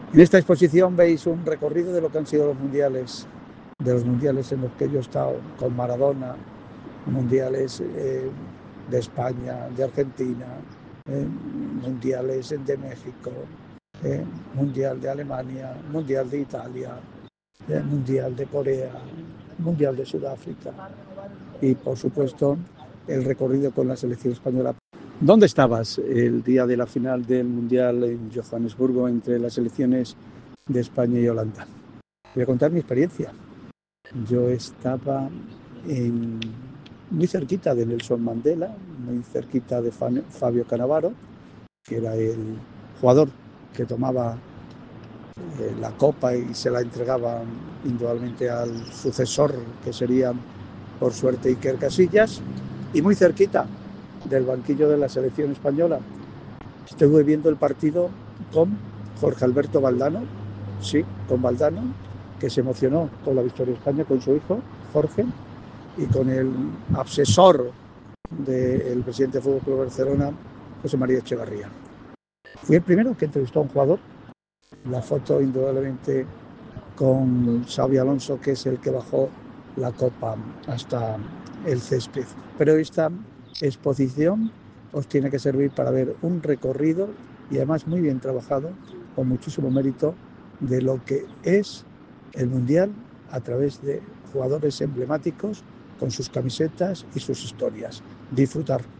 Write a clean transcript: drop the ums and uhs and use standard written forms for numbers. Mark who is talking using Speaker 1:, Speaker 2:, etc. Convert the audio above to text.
Speaker 1: En esta exposición veis un recorrido de lo que han sido los mundiales, de los mundiales en los que yo he estado con Maradona, mundiales de España, de Argentina, mundiales de México, mundial de Alemania, mundial de Italia, mundial de Corea, mundial de Sudáfrica y, por supuesto, el recorrido con la selección española. ¿Dónde estabas el día de la final del mundial en Johannesburgo entre las selecciones de España y Holanda? Voy a contar mi experiencia. Yo estaba muy cerquita de Nelson Mandela, muy cerquita de Fabio Cannavaro, que era el jugador que tomaba la copa y se la entregaba indudablemente al sucesor, que sería, por suerte, Iker Casillas, y muy cerquita del banquillo de la selección española. Estuve viendo el partido con Jorge Alberto Valdano, sí, con Valdano, que se emocionó con la victoria de España, con su hijo, Jorge, y con el asesor del presidente de Fútbol Club Barcelona, José María Echevarría. Fui el primero que entrevistó a un jugador. La foto, indudablemente, con Xabi Alonso, que es el que bajó la copa hasta el césped. Pero esta exposición os tiene que servir para ver un recorrido, y además muy bien trabajado, con muchísimo mérito, de lo que es el Mundial a través de jugadores emblemáticos con sus camisetas y sus historias. Disfrutar.